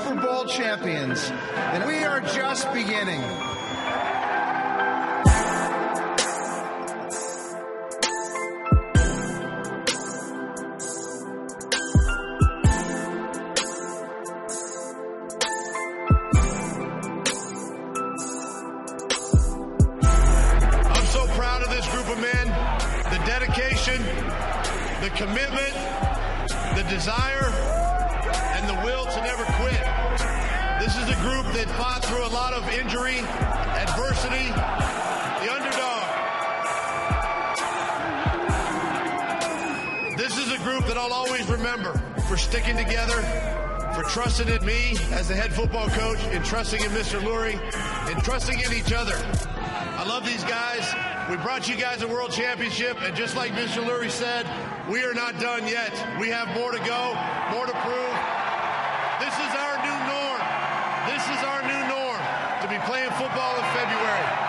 Super Bowl champions, and we are just beginning. I'm so proud of this group of men, the dedication, the commitment, the desire, and the will to never quit. This is a group that fought through a lot of injury, adversity, the underdog. This is a group that I'll always remember for sticking together, for trusting in me as the head football coach, and trusting in Mr. Lurie, and trusting in each other. I love these guys. We brought you guys a world championship, and just like Mr. Lurie said, we are not done yet. We have more to go, more to prove. This is our new norm. This is our new norm, to be playing football in February.